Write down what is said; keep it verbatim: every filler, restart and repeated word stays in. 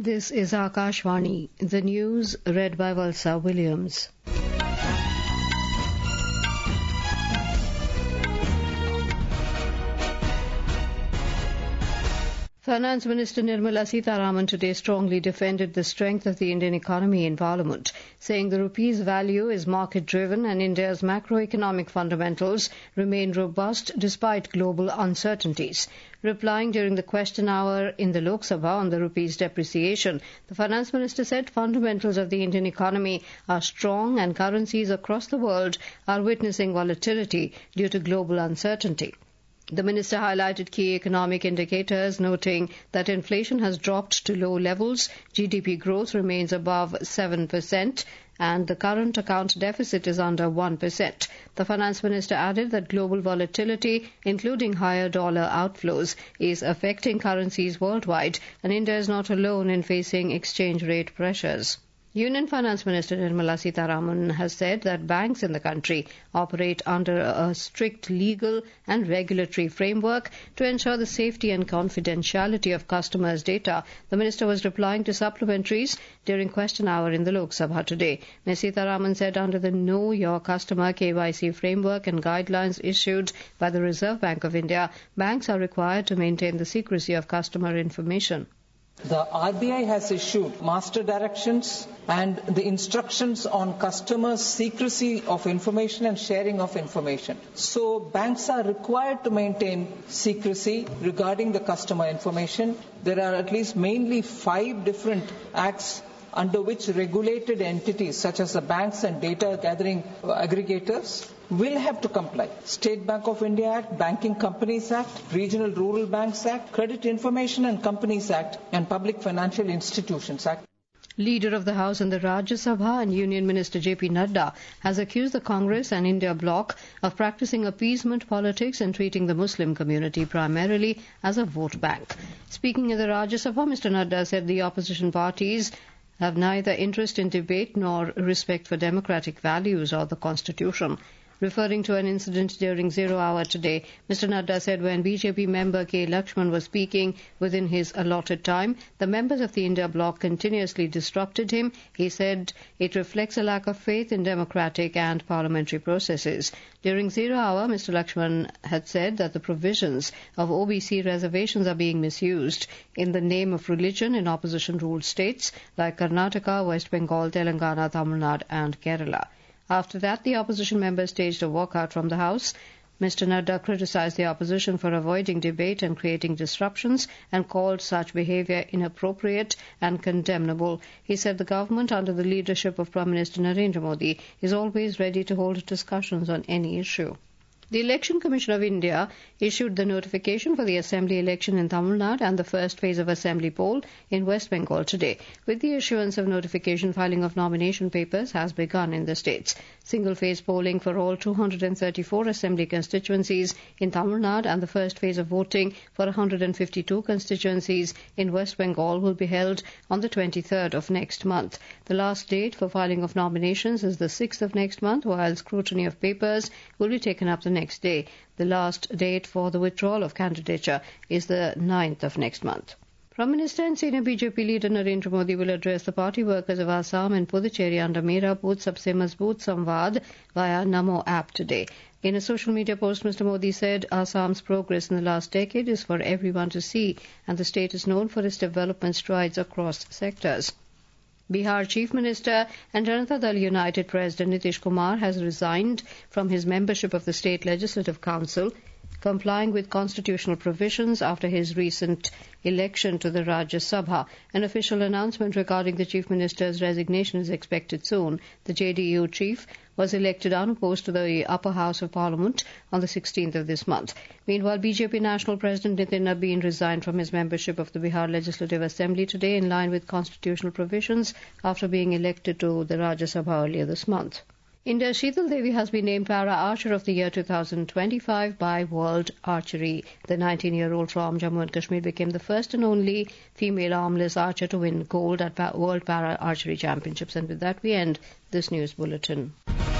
This is Akashvani, the news read by Valsa Williams. Finance Minister Nirmala Sitharaman today strongly defended the strength of the Indian economy in Parliament, saying the rupee's value is market-driven and India's macroeconomic fundamentals remain robust despite global uncertainties. Replying during the question hour in the Lok Sabha on the rupee's depreciation, the Finance Minister said fundamentals of the Indian economy are strong and currencies across the world are witnessing volatility due to global uncertainty. The minister highlighted key economic indicators, noting that inflation has dropped to low levels, G D P growth remains above seven percent, and the current account deficit is under one percent. The finance minister added that global volatility, including higher dollar outflows, is affecting currencies worldwide, and India is not alone in facing exchange rate pressures. Union Finance Minister Nirmala Sitharaman has said that banks in the country operate under a strict legal and regulatory framework to ensure the safety and confidentiality of customers' data. The minister was replying to supplementaries during question hour in the Lok Sabha today. Miz Sitharaman said under the Know Your Customer K Y C framework and guidelines issued by the Reserve Bank of India, banks are required to maintain the secrecy of customer information. The R B I has issued master directions and the instructions on customers' secrecy of information and sharing of information. So banks are required to maintain secrecy regarding the customer information. There are at least mainly five different acts under which regulated entities such as the banks and data gathering aggregators will have to comply. State Bank of India Act, Banking Companies Act, Regional Rural Banks Act, Credit Information and Companies Act, and Public Financial Institutions Act. Leader of the House in the Rajya Sabha and Union Minister J P Nadda has accused the Congress and India bloc of practicing appeasement politics and treating the Muslim community primarily as a vote bank. Speaking in the Rajya Sabha, Mister Nadda said the opposition parties have neither interest in debate nor respect for democratic values or the Constitution. Referring to an incident during zero hour today, Mister Nadda said when B J P member K. Lakshman was speaking within his allotted time, the members of the India bloc continuously disrupted him. He said it reflects a lack of faith in democratic and parliamentary processes. During zero hour, Mister Lakshman had said that the provisions of O B C reservations are being misused in the name of religion in opposition-ruled states like Karnataka, West Bengal, Telangana, Tamil Nadu and Kerala. After that, the opposition members staged a walkout from the House. Mister Nadda criticized the opposition for avoiding debate and creating disruptions and called such behavior inappropriate and condemnable. He said the government, under the leadership of Prime Minister Narendra Modi, is always ready to hold discussions on any issue. The Election Commission of India issued the notification for the Assembly election in Tamil Nadu and the first phase of Assembly poll in West Bengal today. With the issuance of notification, filing of nomination papers has begun in the states. Single-phase polling for all two hundred thirty-four Assembly constituencies in Tamil Nadu and the first phase of voting for one hundred fifty-two constituencies in West Bengal will be held on the twenty-third of next month. The last date for filing of nominations is the sixth of next month, while scrutiny of papers will be taken up the next day. The last date for the withdrawal of candidature is the ninth of next month. Prime Minister and senior B J P leader Narendra Modi will address the party workers of Assam and Puducherry under Mera Booth Sabse Mazboot Samvad via Namo app today. In a social media post, Mister Modi said Assam's progress in the last decade is for everyone to see, and the state is known for its development strides across sectors. Bihar Chief Minister and Janata Dal United President Nitish Kumar has resigned from his membership of the State Legislative Council, complying with constitutional provisions after his recent election to the Rajya Sabha. An official announcement regarding the Chief Minister's resignation is expected soon. The J D U chief was elected unopposed to the upper house of Parliament on the sixteenth of this month. Meanwhile, B J P National President Nitin Nabin resigned from his membership of the Bihar Legislative Assembly today in line with constitutional provisions after being elected to the Rajya Sabha earlier this month. India's Sheetal Devi has been named Para Archer of the Year twenty twenty-five by World Archery. The nineteen-year-old from Jammu and Kashmir became the first and only female armless archer to win gold at World Para Archery Championships. And with that, we end this news bulletin.